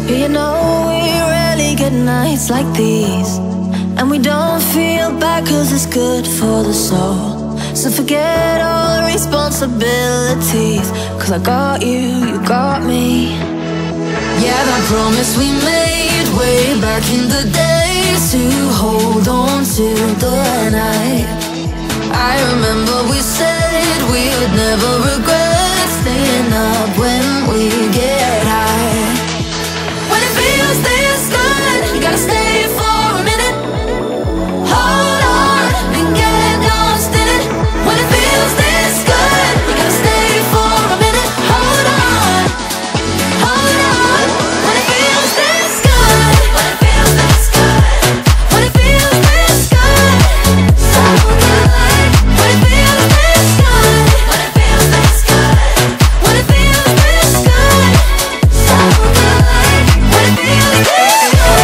You know we rarely get nights like these, and we don't feel bad cause it's good for the soul. So forget all the responsibilities, cause I got you, you got me. Yeah, that promise we made way back in the days, to hold on to the night. I remember we said we would never regret staying up when we get high. When it feels this good, you gotta stay for a minute. Hold on and get lost in it. When it feels this good, you gotta stay for a minute. Hold on, hold on. When it feels this good, when it feels this good, when it feels this good, so good. When it feels this good, when it feels this good, when it feels this good, so good. When it feels this good.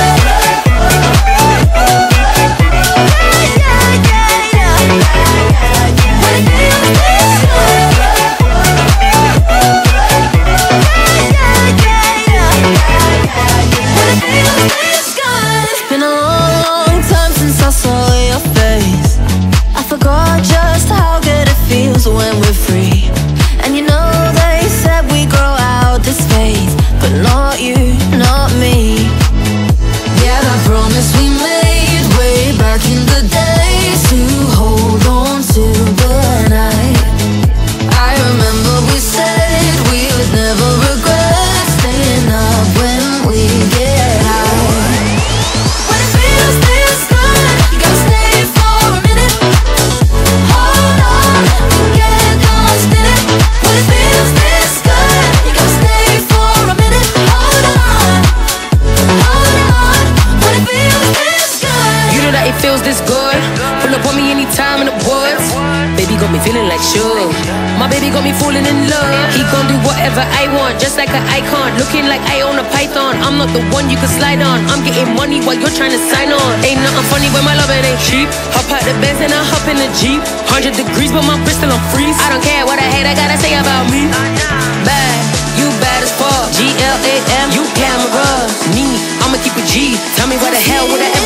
It's been a long, long time since I saw your face. I forgot just how good it feels when we're free. And you know they said we grow out this phase, but not you, not me. Yeah, that promise we made way back in the days, to hold on to the night. I remember we said we would never regret staying up when we get high. When it feels this good, you gotta stay for a minute. Hold on and get lost in it. When it feels this good, you gotta stay for a minute. Hold on, hold on. When it feels this good. You know that it feels this good. Pull up on me anytime in the woods. Baby got me feeling like sugar. My baby got me falling in love. He gon' do whatever I want, just like an icon. Looking like I own a python. I'm not the one you can slide on. I'm getting money while you're trying to sign on. Ain't nothing funny when my loving ain't cheap. Hop out the Benz and I hop in the Jeep. 100 degrees but my wrist still on freeze. I don't care what I hate, I gotta say about me. Bad, you bad as fuck. GLAM, you glamorous. Me, I'ma keep it G. Tell me where the hell would I